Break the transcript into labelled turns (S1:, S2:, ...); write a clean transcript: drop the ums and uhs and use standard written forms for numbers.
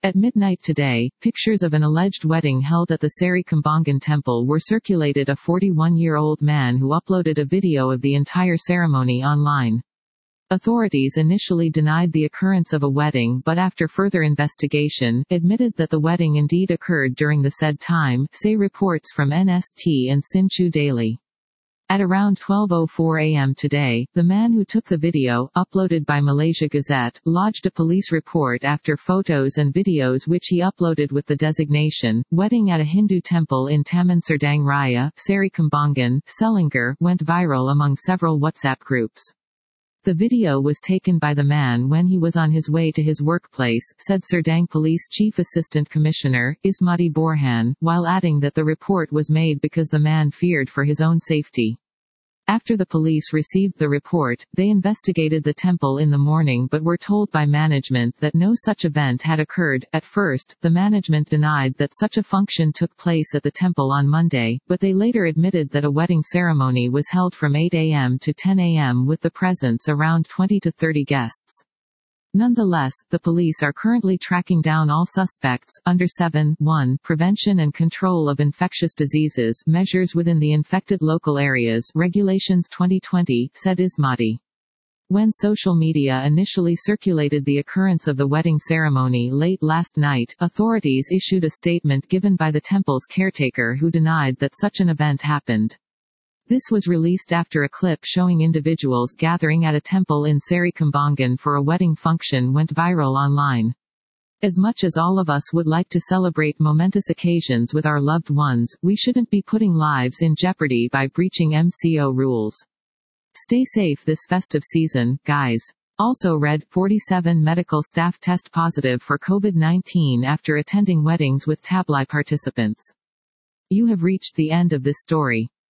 S1: At midnight today, pictures of an alleged wedding held at the Seri Kembangan temple were circulated. A 41-year-old man who uploaded a video of the entire ceremony online. Authorities initially denied the occurrence of a wedding but after further investigation, admitted that the wedding indeed occurred during the said time, say reports from NST and Sinchu Daily. At around 12:04 a.m. today, the man who took the video, uploaded by Malaysia Gazette, lodged a police report after photos and videos which he uploaded with the designation, "Wedding at a Hindu Temple in Taman Serdang Raya, Seri Kembangan, Selangor," went viral among several WhatsApp groups. The video was taken by the man when he was on his way to his workplace, said Serdang Police Chief Assistant Commissioner, Ismadi Borhan, while adding that the report was made because the man feared for his own safety. After the police received the report, they investigated the temple in the morning but were told by management that no such event had occurred. At first, the management denied that such a function took place at the temple on Monday, but they later admitted that a wedding ceremony was held from 8 a.m. to 10 a.m. with the presence around 20 to 30 guests. Nonetheless, the police are currently tracking down all suspects. Under 7.1 Prevention and Control of Infectious Diseases Measures within the Infected Local Areas Regulations 2020, said Ismadi. When social media initially circulated the occurrence of the wedding ceremony late last night, authorities issued a statement given by the temple's caretaker who denied that such an event happened. This was released after a clip showing individuals gathering at a temple in Seri Kembangan for a wedding function went viral online. As much as all of us would like to celebrate momentous occasions with our loved ones, we shouldn't be putting lives in jeopardy by breaching MCO rules. Stay safe this festive season, guys. Also read, 47 medical staff test positive for COVID-19 after attending weddings with tabli participants. You have reached the end of this story.